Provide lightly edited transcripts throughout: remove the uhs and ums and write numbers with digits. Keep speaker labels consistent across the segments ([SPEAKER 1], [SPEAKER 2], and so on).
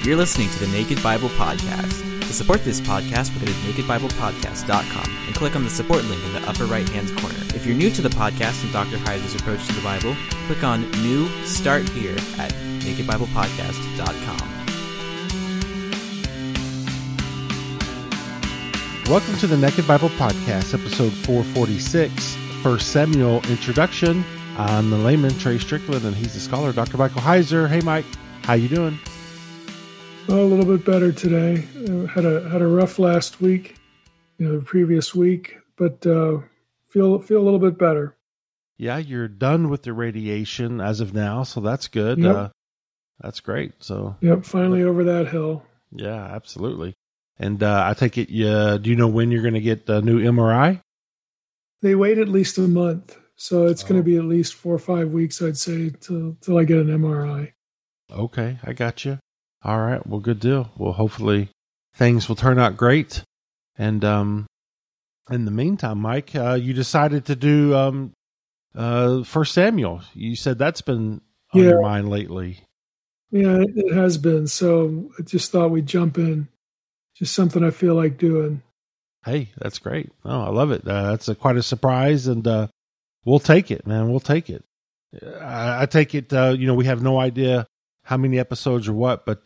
[SPEAKER 1] You're listening to the Naked Bible Podcast. To support this podcast, go to nakedbiblepodcast.com and click on the support link in the upper right-hand corner. If you're new to the podcast and Dr. Heiser's approach to the Bible, click on New Start Here at nakedbiblepodcast.com.
[SPEAKER 2] Welcome to the Naked Bible Podcast, episode 446, 1 Samuel Introduction. I'm the layman, Trey Strickland, and he's the scholar, Dr. Michael Heiser. Hey, Mike, how you doing?
[SPEAKER 3] Well, a little bit better today. Had a rough last week, the previous week, but feel a little bit better.
[SPEAKER 2] Yeah, you're done with the radiation as of now, so that's good.
[SPEAKER 3] Yep.
[SPEAKER 2] That's great. So,
[SPEAKER 3] yep, finally over that hill.
[SPEAKER 2] Yeah, absolutely. And I take it, do you know when you're going to get the new MRI? They
[SPEAKER 3] wait at least a month, so it's going to be at least 4 or 5 weeks, I'd say, till I get an MRI.
[SPEAKER 2] Okay, I got you. All right, well, good deal. Well, hopefully things will turn out great. And in the meantime, Mike, you decided to do 1 Samuel. You said that's been on your mind lately.
[SPEAKER 3] Yeah, it has been. So I just thought we'd jump in. Just something I feel like doing.
[SPEAKER 2] Hey, that's great. Oh, I love it. That's quite a surprise, and we'll take it, man. We'll take it. I take it, we have no idea how many episodes or what, but,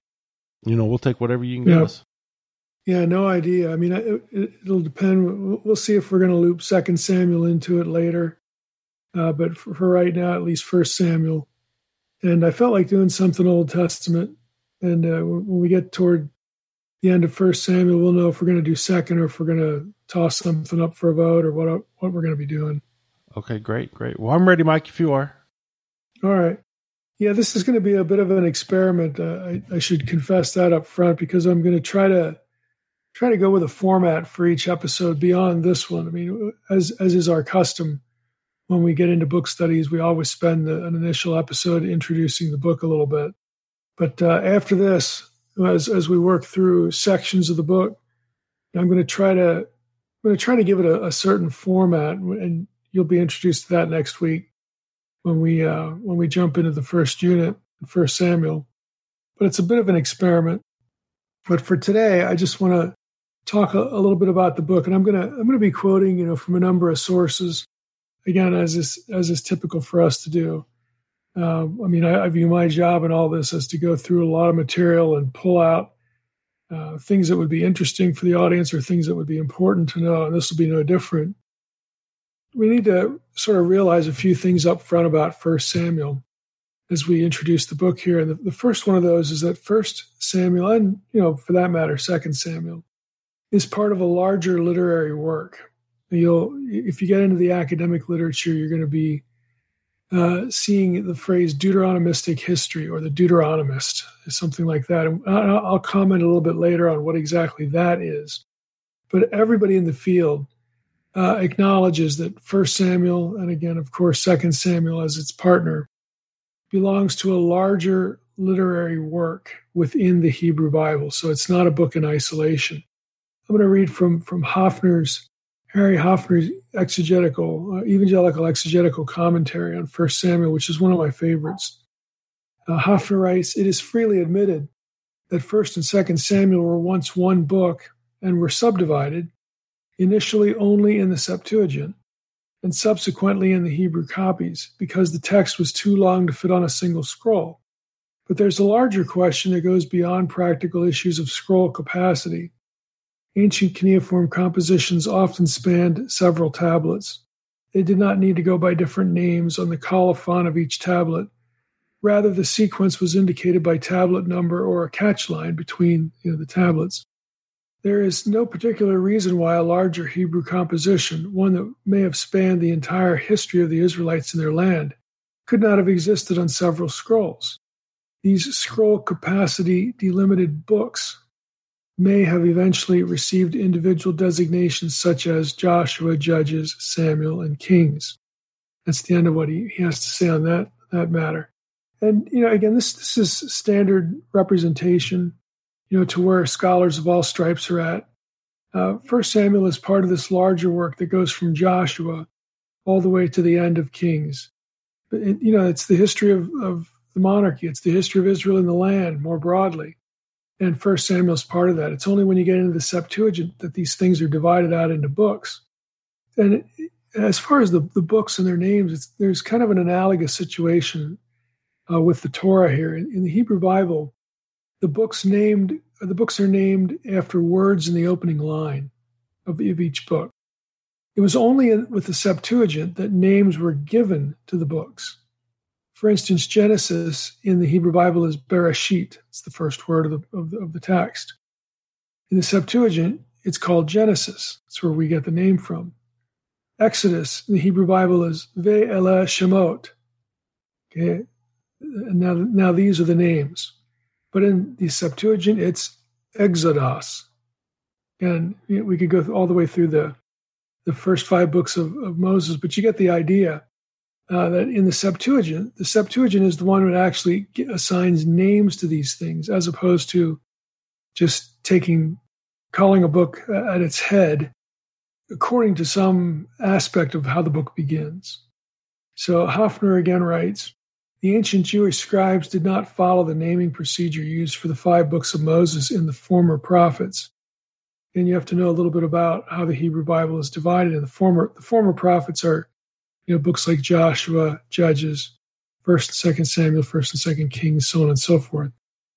[SPEAKER 2] we'll take whatever you can give us.
[SPEAKER 3] Yeah, no idea. I mean, it'll depend. We'll see if we're going to loop 2 Samuel into it later. But for right now, at least 1 Samuel. And I felt like doing something Old Testament. And when we get toward the end of 1 Samuel, we'll know if we're going to do 2nd or if we're going to toss something up for a vote or what we're going to be doing.
[SPEAKER 2] Okay, great. Well, I'm ready, Mike, if you are.
[SPEAKER 3] All right. Yeah, this is going to be a bit of an experiment. I should confess that up front because I'm going to try to go with a format for each episode beyond this one. I mean, as is our custom, when we get into book studies, we always spend an initial episode introducing the book a little bit. But after this, as we work through sections of the book, I'm going to try to give it a certain format, and you'll be introduced to that next week when we jump into the first unit, 1 Samuel. But it's a bit of an experiment. But for today, I just want to talk a little bit about the book, and I'm gonna be quoting, from a number of sources, again, as is typical for us to do. I view my job in all this as to go through a lot of material and pull out things that would be interesting for the audience or things that would be important to know, and this will be no different. We need to sort of realize a few things up front about 1 Samuel as we introduce the book here. And the first one of those is that 1 Samuel, and for that matter, 2 Samuel, is part of a larger literary work. If you get into the academic literature, you're going to be seeing the phrase Deuteronomistic history or the Deuteronomist, something like that. And I'll comment a little bit later on what exactly that is. But everybody in the field acknowledges that 1 Samuel, and again, of course, 2 Samuel as its partner, belongs to a larger literary work within the Hebrew Bible. So it's not a book in isolation. I'm going to read from Harry Hoffner's evangelical exegetical commentary on 1 Samuel, which is one of my favorites. Hoffner writes, "It is freely admitted that 1 and 2 Samuel were once one book and were subdivided, initially only in the Septuagint, and subsequently in the Hebrew copies, because the text was too long to fit on a single scroll. But there's a larger question that goes beyond practical issues of scroll capacity. Ancient cuneiform compositions often spanned several tablets. They did not need to go by different names on the colophon of each tablet. Rather, the sequence was indicated by tablet number or a catch line between the tablets. There is no particular reason why a larger Hebrew composition, one that may have spanned the entire history of the Israelites in their land, could not have existed on several scrolls. These scroll capacity delimited books may have eventually received individual designations such as Joshua, Judges, Samuel, and Kings." That's the end of what he has to say on that matter. And, again, this is standard representation, to where scholars of all stripes are at. 1 Samuel is part of this larger work that goes from Joshua all the way to the end of Kings. But it's the history of the monarchy. It's the history of Israel in the land more broadly. And 1 Samuel is part of that. It's only when you get into the Septuagint that these things are divided out into books. And as far as the books and their names, there's kind of an analogous situation with the Torah here. In the Hebrew Bible, the books are named after words in the opening line of each book. It was only with the Septuagint that names were given to the books. For instance, Genesis in the Hebrew Bible is Bereshit. It's the first word of the text. In the Septuagint, it's called Genesis. That's where we get the name from. Exodus in the Hebrew Bible is Ve'ele Shemot. Okay, and now these are the names. But in the Septuagint, it's Exodus. And we could go all the way through the first 5 books of Moses, but you get the idea that in the Septuagint is the one that actually assigns names to these things, as opposed to just calling a book at its head according to some aspect of how the book begins. So Hafner again writes, the ancient Jewish scribes did not follow the naming procedure used for the 5 books of Moses in the former prophets. And you have to know a little bit about how the Hebrew Bible is divided. And the former prophets are, books like Joshua, Judges, 1st and 2nd Samuel, 1st and 2nd Kings, so on and so forth.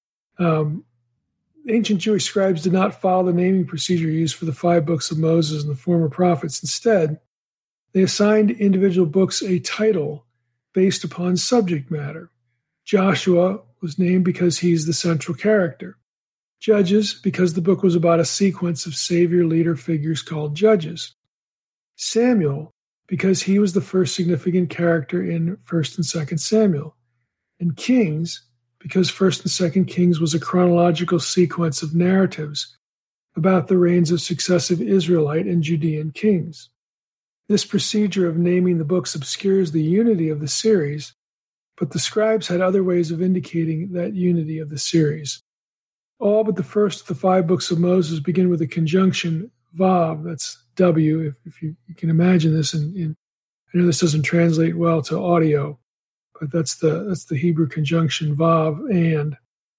[SPEAKER 3] Ancient Jewish scribes did not follow the naming procedure used for the 5 books of Moses and the former prophets. Instead, they assigned individual books a title based upon subject matter. Joshua was named because he's the central character. Judges, because the book was about a sequence of savior leader figures called judges. Samuel, because he was the first significant character in 1st and 2nd Samuel. And Kings, because 1st and 2nd Kings was a chronological sequence of narratives about the reigns of successive Israelite and Judean kings. This procedure of naming the books obscures the unity of the series, but the scribes had other ways of indicating that unity of the series. All but the first of the 5 books of Moses begin with a conjunction Vav, that's W, if you can imagine this. I know this doesn't translate well to audio, but that's the Hebrew conjunction Vav, and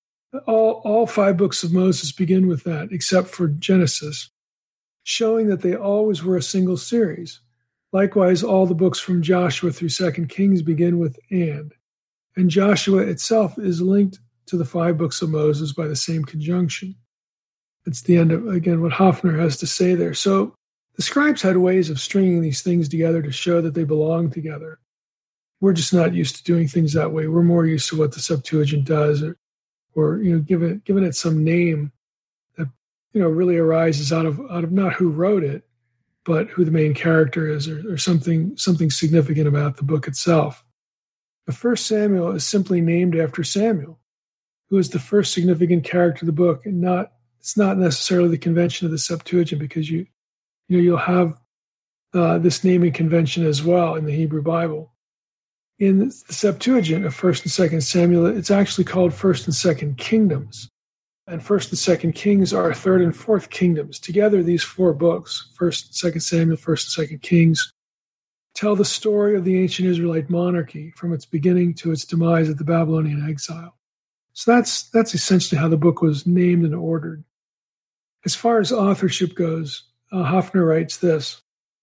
[SPEAKER 3] all 5 books of Moses begin with that, except for Genesis, showing that they always were a single series. Likewise, all the books from Joshua through 2nd Kings begin with and Joshua itself is linked to the 5 books of Moses by the same conjunction. It's the end of, again, what Hafner has to say there. So the scribes had ways of stringing these things together to show that they belong together. We're just not used to doing things that way. We're more used to what the Septuagint does, or giving it some name that really arises out of not who wrote it, but who the main character is, or something significant about the book itself. The 1st Samuel is simply named after Samuel, who is the first significant character of the book, and it's not necessarily the convention of the Septuagint, because you'll have this naming convention as well in the Hebrew Bible. In the Septuagint of 1st and 2nd Samuel, it's actually called 1st and 2nd Kingdoms. And 1st and 2nd Kings are 3rd and 4th kingdoms. Together, these 4 books, 1st and 2nd Samuel, 1st and 2nd Kings, tell the story of the ancient Israelite monarchy from its beginning to its demise at the Babylonian exile. So that's essentially how the book was named and ordered. As far as authorship goes, Hafner writes this.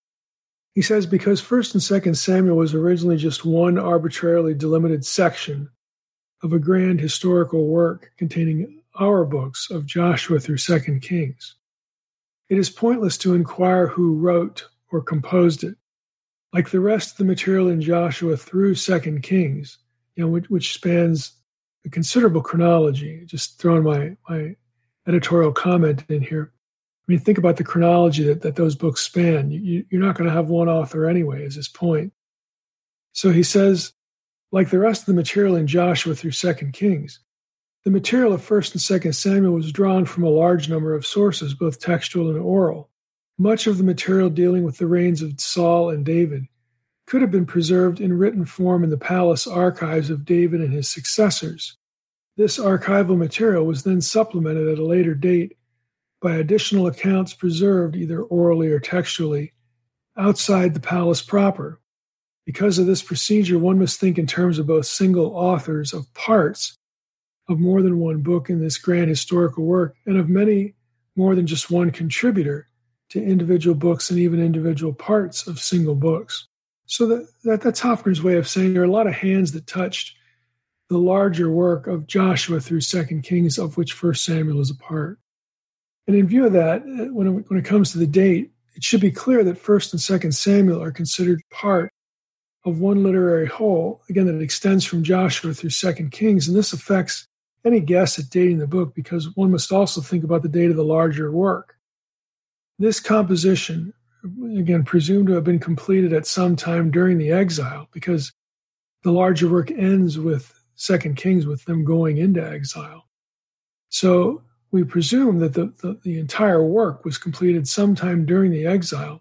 [SPEAKER 3] He says, because 1st and 2nd Samuel was originally just one arbitrarily delimited section of a grand historical work containing our books of Joshua through 2nd Kings, it is pointless to inquire who wrote or composed it. Like the rest of the material in Joshua through 2nd Kings, which spans a considerable chronology, just throwing my editorial comment in here. I mean, think about the chronology that those books span. You're not going to have one author anyway, is his point. So he says, like the rest of the material in Joshua through 2nd Kings, the material of 1st and 2nd Samuel was drawn from a large number of sources, both textual and oral. Much of the material dealing with the reigns of Saul and David could have been preserved in written form in the palace archives of David and his successors. This archival material was then supplemented at a later date by additional accounts preserved either orally or textually outside the palace proper. Because of this procedure, one must think in terms of both single authors of parts of more than one book in this grand historical work, and of many more than just one contributor to individual books and even individual parts of single books. So that's Hoffner's way of saying there are a lot of hands that touched the larger work of Joshua through 2 Kings, of which 1 Samuel is a part. And in view of that, when it comes to the date, it should be clear that 1 and 2 Samuel are considered part of one literary whole, again, that extends from Joshua through 2 Kings, and this affects any guess at dating the book because one must also think about the date of the larger work. This composition, again, presumed to have been completed at some time during the exile because the larger work ends with 2 Kings with them going into exile. So we presume that the entire work was completed sometime during the exile,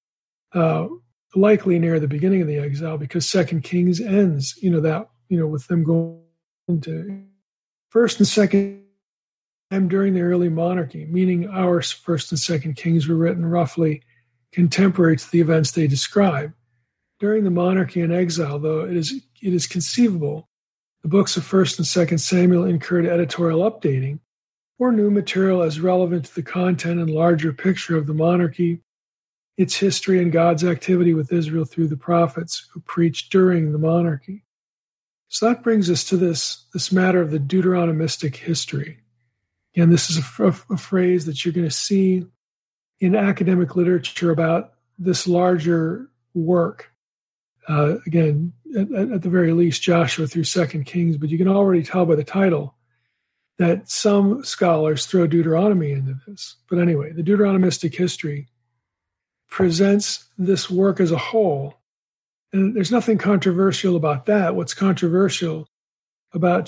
[SPEAKER 3] likely near the beginning of the exile, because 2 Kings ends, with them going into 1st and 2nd time during the early monarchy, meaning our 1st and 2nd Kings were written roughly contemporary to the events they describe. During the monarchy and exile, though, it is conceivable the books of 1st and 2nd Samuel incurred editorial updating or new material as relevant to the content and larger picture of the monarchy, its history, and God's activity with Israel through the prophets who preached during the monarchy. So that brings us to this matter of the Deuteronomistic history. Again, this is a phrase that you're going to see in academic literature about this larger work. Again, at the very least, Joshua through 2 Kings, but you can already tell by the title that some scholars throw Deuteronomy into this. But anyway, the Deuteronomistic history presents this work as a whole, and there's nothing controversial about that. What's controversial about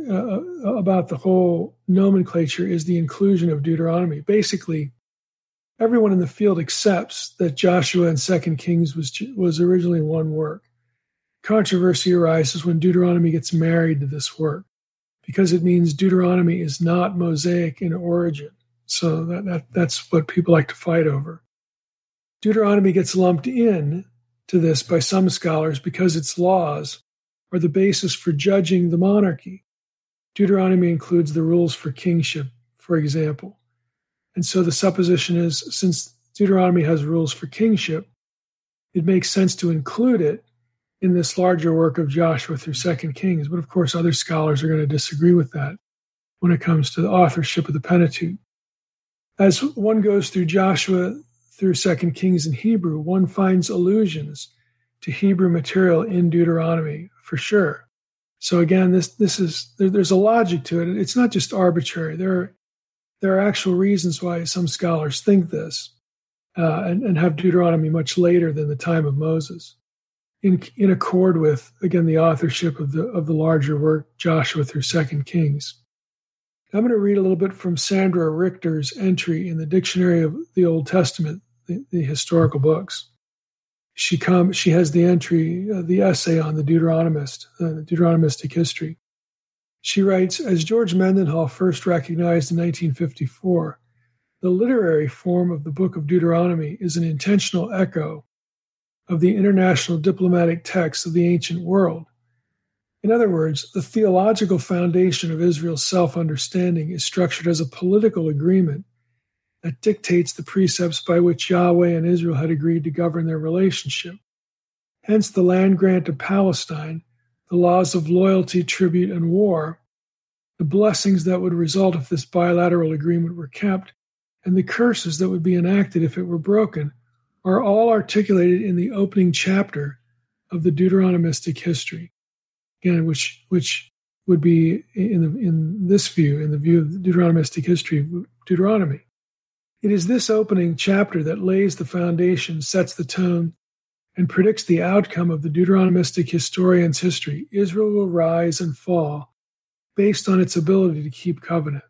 [SPEAKER 3] the whole nomenclature is the inclusion of Deuteronomy. Basically, everyone in the field accepts that Joshua and 2 Kings was originally one work. Controversy arises when Deuteronomy gets married to this work, because it means Deuteronomy is not Mosaic in origin. So that's what people like to fight over. Deuteronomy gets lumped in to this by some scholars because its laws are the basis for judging the monarchy. Deuteronomy includes the rules for kingship, for example. And so the supposition is, since Deuteronomy has rules for kingship, it makes sense to include it in this larger work of Joshua through 2 Kings. But of course, other scholars are going to disagree with that when it comes to the authorship of the Pentateuch. As one goes through Joshua through 2 Kings in Hebrew, one finds allusions to Hebrew material in Deuteronomy, for sure. So again, there's a logic to it. It's not just arbitrary. There are actual reasons why some scholars think this and have Deuteronomy much later than the time of Moses, in accord with, again, the authorship of the larger work, Joshua through 2 Kings. I'm going to read a little bit from Sandra Richter's entry in the Dictionary of the Old Testament, the historical books. She has the entry, the essay on the Deuteronomist, the Deuteronomistic history. She writes, as George Mendenhall first recognized in 1954, the literary form of the Book of Deuteronomy is an intentional echo of the international diplomatic texts of the ancient world. In other words, the theological foundation of Israel's self-understanding is structured as a political agreement that dictates the precepts by which Yahweh and Israel had agreed to govern their relationship. Hence, the land grant of Palestine, the laws of loyalty, tribute, and war, the blessings that would result if this bilateral agreement were kept, and the curses that would be enacted if it were broken, are all articulated in the opening chapter of the Deuteronomistic history. Again, which would be in this view, in the view of the Deuteronomistic history of Deuteronomy. It is this opening chapter that lays the foundation, sets the tone, and predicts the outcome of the Deuteronomistic historian's history. Israel will rise and fall based on its ability to keep covenant.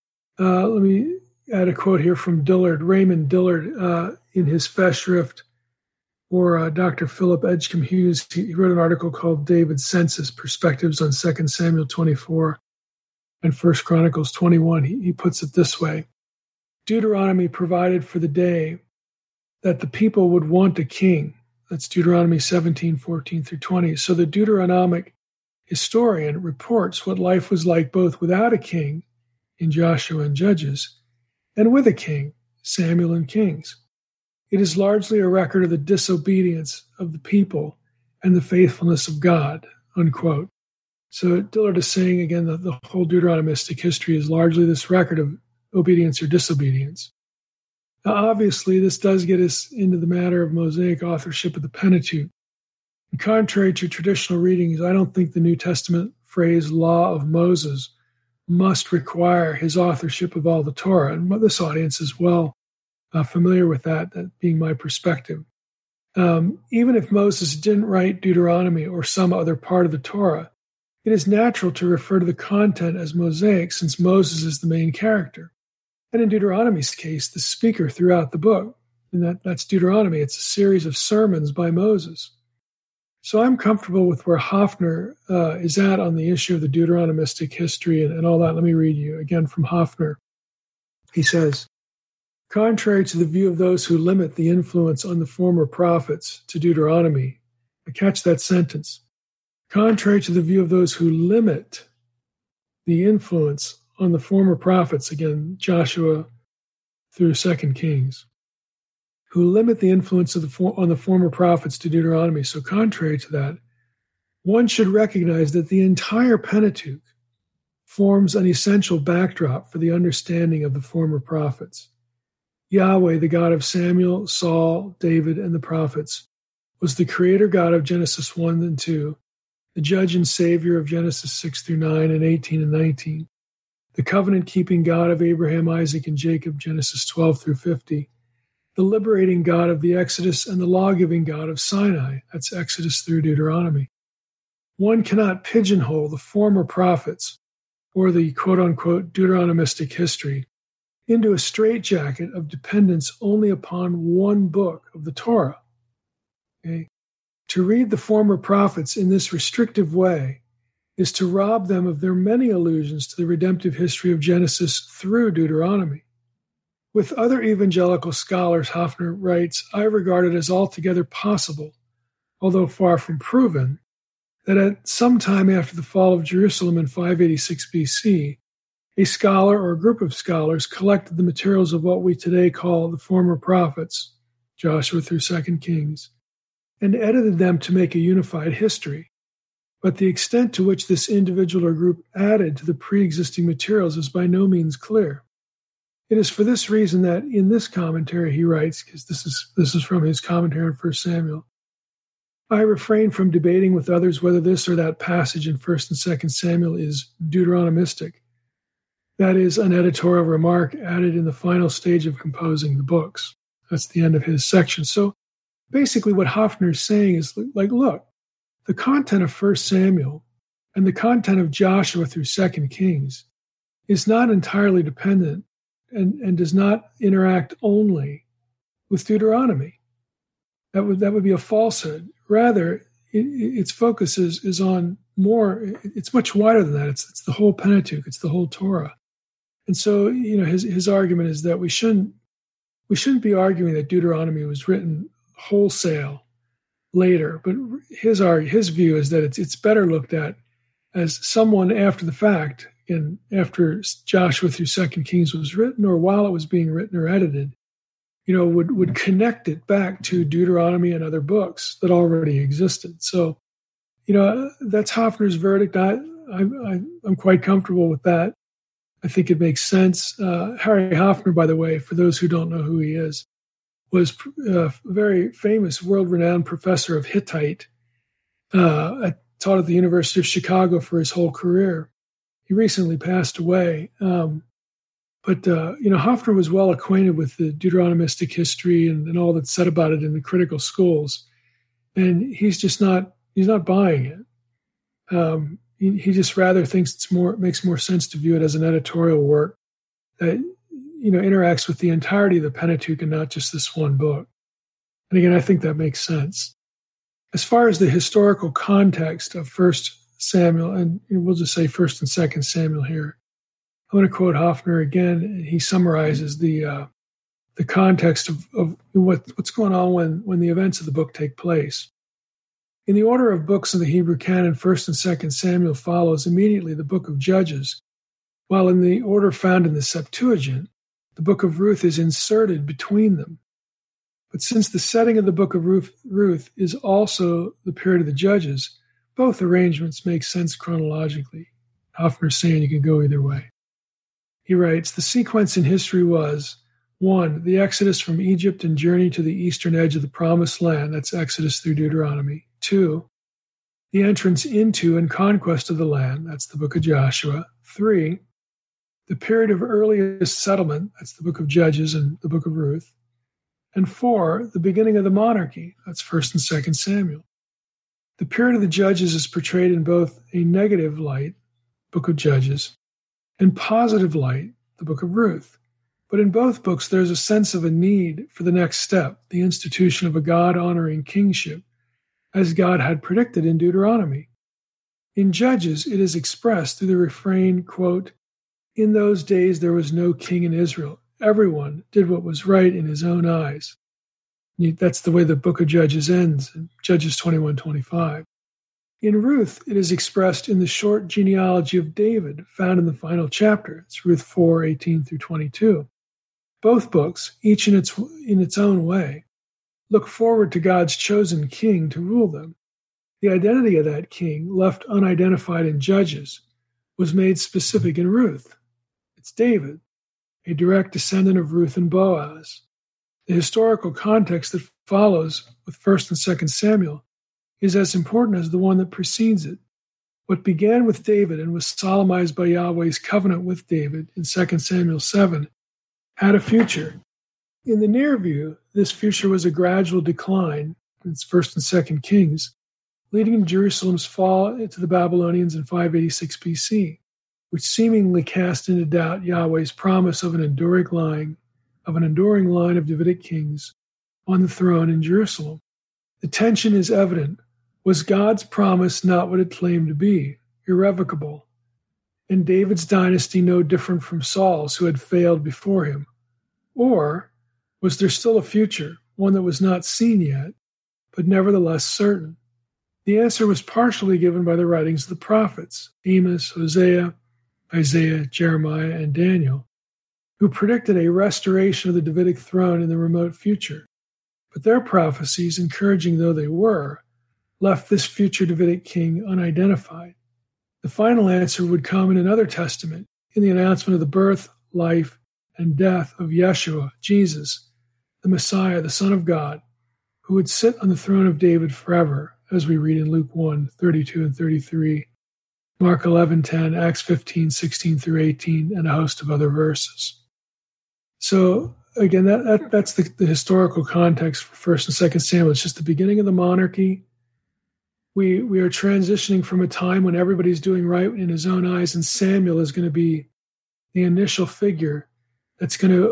[SPEAKER 3] Let me add a quote here from Dillard, Raymond Dillard, in his Festschrift, or Dr. Philip Edgecombe Hughes. He wrote an article called David's Census, Perspectives on 2 Samuel 24 and 1 Chronicles 21. He puts it this way: Deuteronomy provided for the day that the people would want a king. That's Deuteronomy 17:14 through 20. So the Deuteronomic historian, reports what life was like both without a king in Joshua and Judges and with a king, Samuel and Kings. It is largely a record of the disobedience of the people and the faithfulness of God, unquote. So Dillard is saying, again, that the whole Deuteronomistic history is largely this record of obedience or disobedience. Now, obviously, this does get us into the matter of Mosaic authorship of the Pentateuch. And contrary to traditional readings, I don't think the New Testament phrase law of Moses must require his authorship of all the Torah. And this audience is well familiar with that being my perspective. Even if Moses didn't write Deuteronomy or some other part of the Torah, it is natural to refer to the content as Mosaic since Moses is the main character. And in Deuteronomy's case, the speaker throughout the book. And that's Deuteronomy. It's a series of sermons by Moses. So I'm comfortable with where Hafner is at on the issue of the Deuteronomistic history and all that. Let me read you again from Hafner. He says, contrary to the view of those who limit the influence on the former prophets to Deuteronomy, I catch that sentence. Contrary to the view of those who limit the influence on the former prophets, again, Joshua through 2 Kings, who limit the influence on the former prophets to Deuteronomy. So contrary to that, one should recognize that the entire Pentateuch forms an essential backdrop for the understanding of the former prophets. Yahweh, the God of Samuel, Saul, David, and the prophets, was the creator God of Genesis 1 and 2, the judge and savior of Genesis 6 through 9 and 18 and 19, the covenant-keeping God of Abraham, Isaac, and Jacob, Genesis 12 through 50, the liberating God of the Exodus and the law-giving God of Sinai, that's Exodus through Deuteronomy. One cannot pigeonhole the former prophets or the quote-unquote Deuteronomistic history into a straitjacket of dependence only upon one book of the Torah. Okay? To read the former prophets in this restrictive way is to rob them of their many allusions to the redemptive history of Genesis through Deuteronomy. With other evangelical scholars, Hafner writes, I regard it as altogether possible, although far from proven, that at some time after the fall of Jerusalem in 586 BC, a scholar or a group of scholars collected the materials of what we today call the former prophets, Joshua through 2 Kings, and edited them to make a unified history. But the extent to which this individual or group added to the pre-existing materials is by no means clear. It is for this reason that in this commentary he writes, because this is from his commentary on 1 Samuel, I refrain from debating with others whether this or that passage in 1 and 2 Samuel is Deuteronomistic. That is an editorial remark added in the final stage of composing the books. That's the end of his section. So basically what Hafner is saying is like, look, the content of 1 Samuel and the content of Joshua through 2 Kings is not entirely dependent and does not interact only with Deuteronomy. That would be a falsehood. Rather, its focus is on more. It's much wider than that. It's the whole Pentateuch. It's the whole Torah. And so, his argument is that we shouldn't be arguing that Deuteronomy was written wholesale later. But his view is that it's better looked at as someone after the fact, and after Joshua through 2 Kings was written, or while it was being written or edited, would connect it back to Deuteronomy and other books that already existed. So, that's Hafner's verdict. I'm quite comfortable with that. I think it makes sense. Harry Hafner, by the way, for those who don't know who he is, was a very famous, world-renowned professor of Hittite. Taught at the University of Chicago for his whole career. He recently passed away. But Hafner was well acquainted with the Deuteronomistic history and all that's said about it in the critical schools. And he's not buying it. He just rather thinks it makes more sense to view it as an editorial work that, interacts with the entirety of the Pentateuch and not just this one book. And again, I think that makes sense. As far as the historical context of 1 Samuel, and we'll just say 1 and 2 Samuel here, I'm going to quote Hafner again. He summarizes the context of what's going on when the events of the book take place. In the order of books in the Hebrew canon, 1st and 2nd Samuel follows immediately the book of Judges, while in the order found in the Septuagint, the book of Ruth is inserted between them. But since the setting of the book of Ruth is also the period of the Judges, both arrangements make sense chronologically. Hoffner's saying you can go either way. He writes, the sequence in history was, 1. The exodus from Egypt and journey to the eastern edge of the Promised Land, that's Exodus through Deuteronomy. 2. The entrance into and conquest of the land, that's the book of Joshua. 3. The period of earliest settlement, that's the book of Judges and the book of Ruth. And 4. The beginning of the monarchy, that's 1st and 2nd Samuel. The period of the Judges is portrayed in both a negative light, book of Judges, and positive light, the book of Ruth. But in both books, there's a sense of a need for the next step, the institution of a God-honoring kingship, as God had predicted in Deuteronomy. In Judges, it is expressed through the refrain, quote, in those days there was no king in Israel. Everyone did what was right in his own eyes. That's the way the book of Judges ends, in Judges 21:25. In Ruth, it is expressed in the short genealogy of David found in the final chapter. It's Ruth 4:18 through 22. Both books, each in its own way, look forward to God's chosen king to rule them. The identity of that king, left unidentified in Judges, was made specific in Ruth. It's David, a direct descendant of Ruth and Boaz. The historical context that follows with 1st and 2nd Samuel is as important as the one that precedes it. What began with David and was solemnized by Yahweh's covenant with David in 2 Samuel 7 had a future. In the near view, this future was a gradual decline, it's 1st and 2nd Kings, leading to Jerusalem's fall to the Babylonians in 586 BC, which seemingly cast into doubt Yahweh's promise of an enduring line of Davidic kings on the throne in Jerusalem. The tension is evident. Was God's promise not what it claimed to be, irrevocable? And David's dynasty no different from Saul's, who had failed before him? Or was there still a future, one that was not seen yet, but nevertheless certain? The answer was partially given by the writings of the prophets, Amos, Hosea, Isaiah, Jeremiah, and Daniel, who predicted a restoration of the Davidic throne in the remote future. But their prophecies, encouraging though they were, left this future Davidic king unidentified. The final answer would come in another testament, in the announcement of the birth, life, and death of Yeshua, Jesus, the Messiah, the Son of God, who would sit on the throne of David forever, as we read in Luke 1:32 and 33, Mark 11:10, Acts 15:16 through 18, and a host of other verses. So, again, that's the historical context for 1st and 2nd Samuel. It's just the beginning of the monarchy. We are transitioning from a time when everybody's doing right in his own eyes, and Samuel is going to be the initial figure that's going to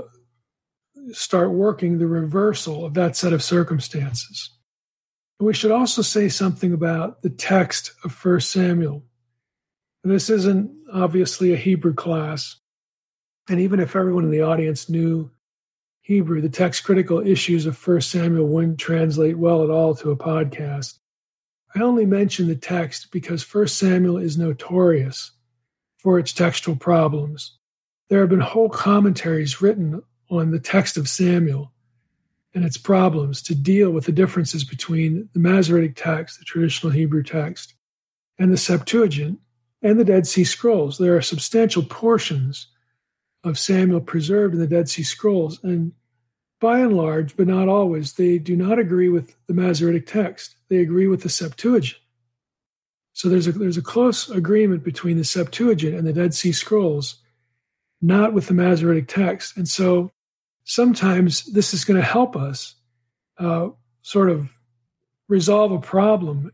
[SPEAKER 3] start working the reversal of that set of circumstances. And we should also say something about the text of 1 Samuel. And this isn't obviously a Hebrew class, and even if everyone in the audience knew Hebrew, the text-critical issues of 1 Samuel wouldn't translate well at all to a podcast. I only mention the text because 1 Samuel is notorious for its textual problems. There have been whole commentaries written on the text of Samuel and its problems to deal with the differences between the Masoretic text, the traditional Hebrew text, and the Septuagint and the Dead Sea Scrolls. There are substantial portions of Samuel preserved in the Dead Sea Scrolls, and by and large, but not always, they do not agree with the Masoretic text. They agree with the Septuagint. So there's a close agreement between the Septuagint and the Dead Sea Scrolls, not with the Masoretic text. And so sometimes this is going to help us sort of resolve a problem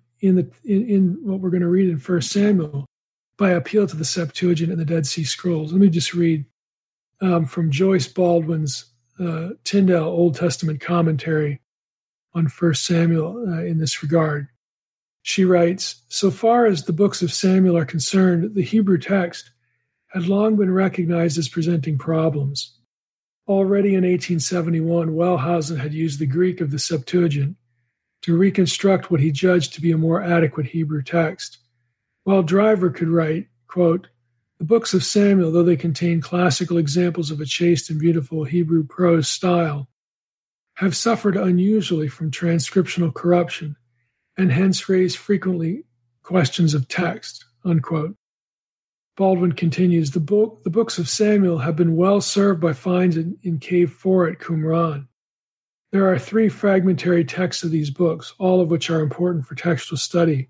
[SPEAKER 3] in what we're going to read in 1 Samuel by appeal to the Septuagint and the Dead Sea Scrolls. Let me just read from Joyce Baldwin's Tyndale Old Testament commentary on 1 Samuel in this regard. She writes, so far as the books of Samuel are concerned, the Hebrew text had long been recognized as presenting problems. Already in 1871, Wellhausen had used the Greek of the Septuagint to reconstruct what he judged to be a more adequate Hebrew text. While Driver could write, quote, "The books of Samuel, though they contain classical examples of a chaste and beautiful Hebrew prose style, have suffered unusually from transcriptional corruption, and hence raise frequently questions of text," unquote. Baldwin continues, the books of Samuel have been well served by finds in Cave 4 at Qumran. There are 3 fragmentary texts of these books, all of which are important for textual study.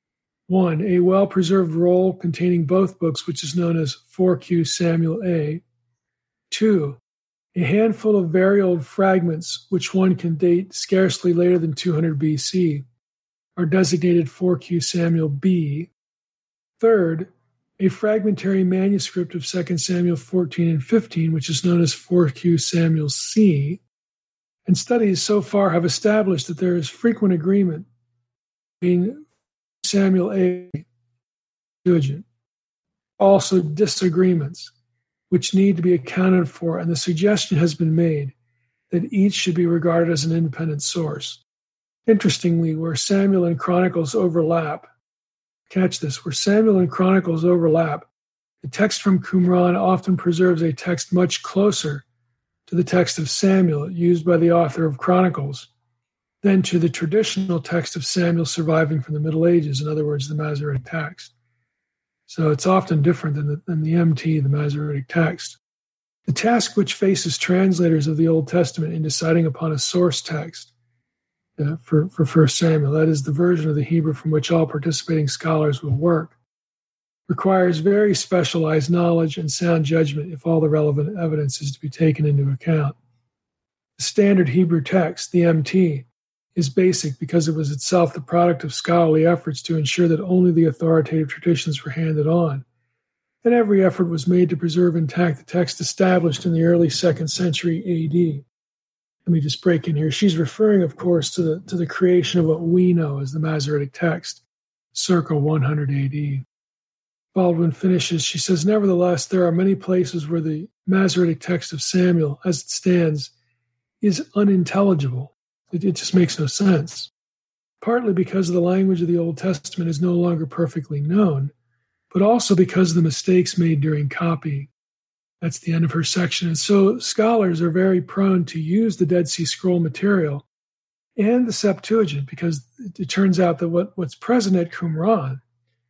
[SPEAKER 3] 1, a well-preserved roll containing both books, which is known as 4Q Samuel A. 2, a handful of very old fragments, which one can date scarcely later than 200 BC, are designated 4Q Samuel B. 3rd, a fragmentary manuscript of 2 Samuel 14 and 15, which is known as 4Q Samuel C. And studies so far have established that there is frequent agreement between Samuel A. Septuagint, also disagreements which need to be accounted for, and the suggestion has been made that each should be regarded as an independent source. Interestingly, where Samuel and Chronicles overlap, catch this, where Samuel and Chronicles overlap, the text from Qumran often preserves a text much closer to the text of Samuel used by the author of Chronicles than to the traditional text of Samuel surviving from the Middle Ages, in other words, the Masoretic text. So it's often different than the MT, the Masoretic text. The task which faces translators of the Old Testament in deciding upon a source text for 1 Samuel, that is the version of the Hebrew from which all participating scholars will work, requires very specialized knowledge and sound judgment if all the relevant evidence is to be taken into account. The standard Hebrew text, the MT, is basic because it was itself the product of scholarly efforts to ensure that only the authoritative traditions were handed on, and every effort was made to preserve intact the text established in the early 2nd century AD. Let me just break in here. She's referring, of course, to the creation of what we know as the Masoretic text, circa 100 AD. Baldwin finishes, she says, nevertheless, there are many places where the Masoretic text of Samuel, as it stands, is unintelligible. It just makes no sense, partly because the language of the Old Testament is no longer perfectly known, but also because of the mistakes made during copying. That's the end of her section. And so scholars are very prone to use the Dead Sea Scroll material and the Septuagint, because it turns out that what's present at Qumran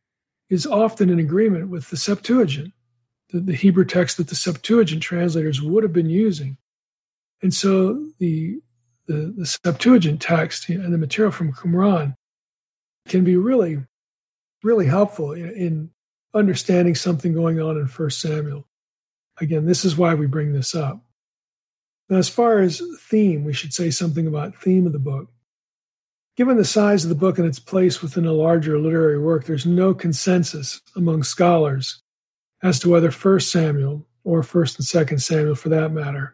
[SPEAKER 3] is often in agreement with the Septuagint, the Hebrew text that the Septuagint translators would have been using. And so the Septuagint text and the material from Qumran can be really, really helpful in understanding something going on in 1 Samuel. Again, this is why we bring this up. Now, as far as theme, we should say something about theme of the book. Given the size of the book and its place within a larger literary work, there's no consensus among scholars as to whether 1 Samuel, or 1st and 2nd Samuel for that matter,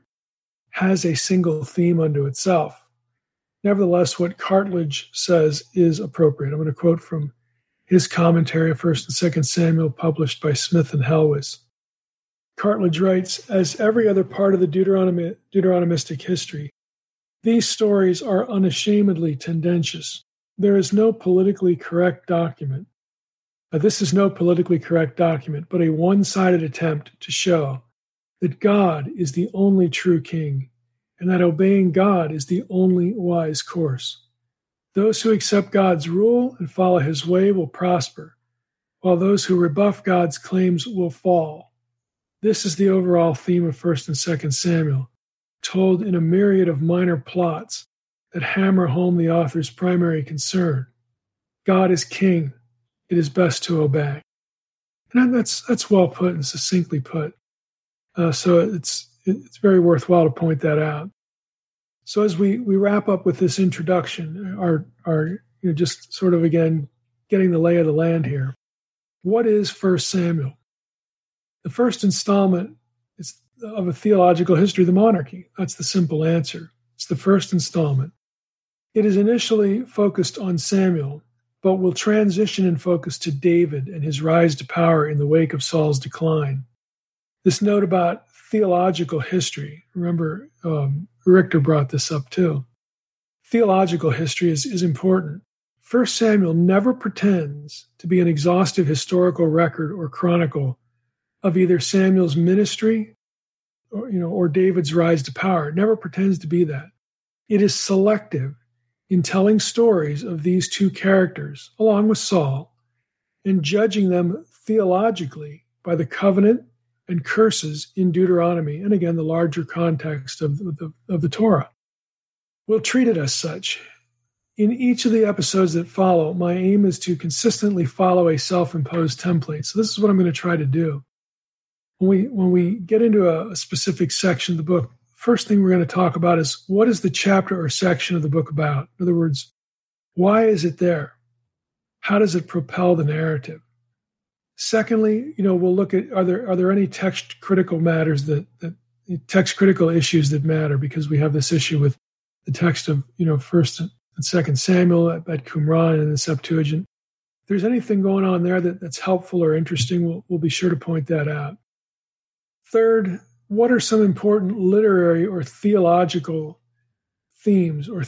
[SPEAKER 3] has a single theme unto itself. Nevertheless, what Cartledge says is appropriate. I'm going to quote from his commentary of 1st and 2nd Samuel published by Smith and Helwys. Cartledge writes, as every other part of the Deuteronomistic history, these stories are unashamedly tendentious. There is no politically correct document. This is no politically correct document, but a one-sided attempt to show that God is the only true king, and that obeying God is the only wise course. Those who accept God's rule and follow his way will prosper, while those who rebuff God's claims will fall. This is the overall theme of 1st and 2nd Samuel, told in a myriad of minor plots that hammer home the author's primary concern. God is king. It is best to obey. And that's well put and succinctly put. So it's very worthwhile to point that out. So as we wrap up with this introduction, our just sort of again getting the lay of the land here. What is 1 Samuel? The first installment is of a theological history of the monarchy. That's the simple answer. It's the first installment. It is initially focused on Samuel, but will transition in focus to David and his rise to power in the wake of Saul's decline. This note about theological history, remember, Richter brought this up too. theological history is important. 1 Samuel never pretends to be an exhaustive historical record or chronicle of either Samuel's ministry or David's rise to power. It never pretends to be that. It is selective in telling stories of these two characters, along with Saul, and judging them theologically by the covenant and curses in Deuteronomy, and again, the larger context of the Torah. We'll treat it as such. In each of the episodes that follow, my aim is to consistently follow a self-imposed template. So this is what I'm going to try to do. When we get into a specific section of the book, first thing we're going to talk about is what is the chapter or section of the book about? In other words, why is it there? How does it propel the narrative? Secondly, we'll look at are there any text critical matters text critical issues that matter, because we have this issue with the text of 1st and 2nd Samuel at Qumran and the Septuagint. If there's anything going on there that's helpful or interesting, we'll be sure to point that out. Third, what are some important literary or theological themes, what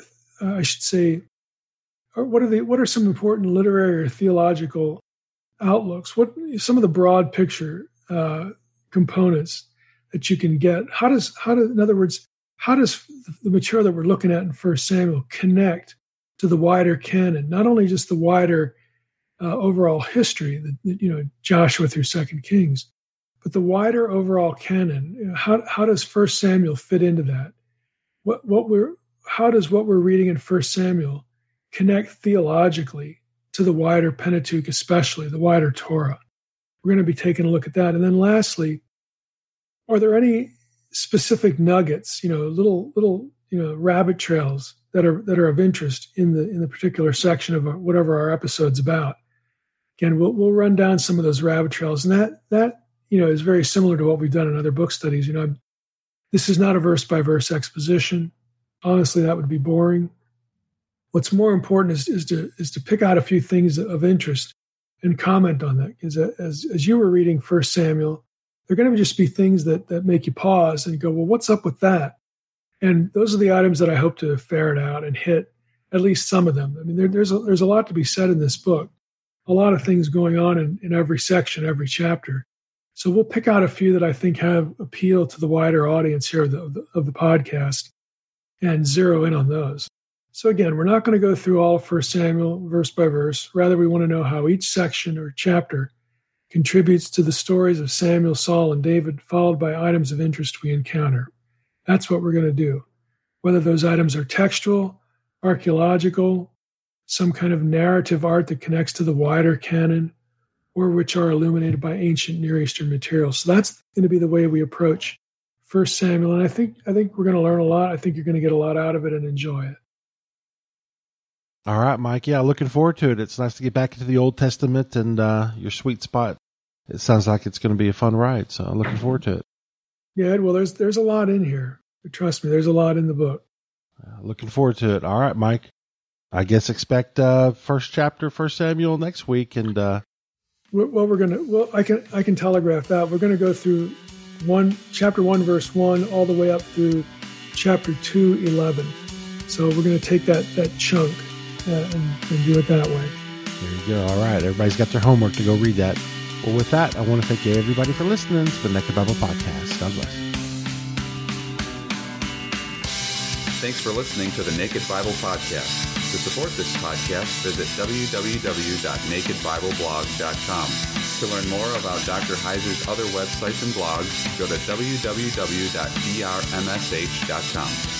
[SPEAKER 3] are some important literary or theological outlooks? What some of the broad picture components that you can get? In other words, how does the material that we're looking at in 1 Samuel connect to the wider canon? Not only just the wider overall history, Joshua through 2 Kings, but the wider overall canon. How does 1 Samuel fit into that? How does what we're reading in 1 Samuel connect theologically to the wider Pentateuch, especially the wider Torah? We're going to be taking a look at that. And then lastly, are there any specific nuggets, little rabbit trails that are of interest in the particular section of whatever our episode's about? Again, we'll run down some of those rabbit trails, and that is very similar to what we've done in other book studies. This is not a verse by verse exposition. Honestly, that would be boring. What's more important is to pick out a few things of interest and comment on that. Because as you were reading 1 Samuel, they're going to just be things that make you pause and go, well, what's up with that? And those are the items that I hope to ferret out and hit at least some of them. I mean, there's a lot to be said in this book, a lot of things going on in every section, every chapter. So we'll pick out a few that I think have appeal to the wider audience here of the podcast and zero in on those. So again, we're not going to go through all of 1 Samuel verse by verse. Rather, we want to know how each section or chapter contributes to the stories of Samuel, Saul, and David, followed by items of interest we encounter. That's what we're going to do. Whether those items are textual, archaeological, some kind of narrative art that connects to the wider canon, or which are illuminated by ancient Near Eastern materials. So that's going to be the way we approach 1 Samuel. And I think we're going to learn a lot. I think you're going to get a lot out of it and enjoy it.
[SPEAKER 2] All right, Mike. Yeah, looking forward to it. It's nice to get back into the Old Testament and your sweet spot. It sounds like it's going to be a fun ride, so I'm looking forward to it.
[SPEAKER 3] Yeah, well, there's a lot in here. But trust me, there's a lot in the book.
[SPEAKER 2] Looking forward to it. All right, Mike. I guess expect first chapter, 1 Samuel next week, and
[SPEAKER 3] I can telegraph that. We're going to go through chapter 1, verse 1, all the way up through chapter 2, 11. So we're going to take that chunk and do it that way.
[SPEAKER 2] There you go. All right. Everybody's got their homework to go read that. Well, with that, I want to thank everybody for listening to the Naked Bible Podcast. God bless.
[SPEAKER 4] Thanks for listening to the Naked Bible Podcast. To support this podcast, visit www.nakedbibleblog.com. To learn more about Dr. Heiser's other websites and blogs, go to www.drmsh.com.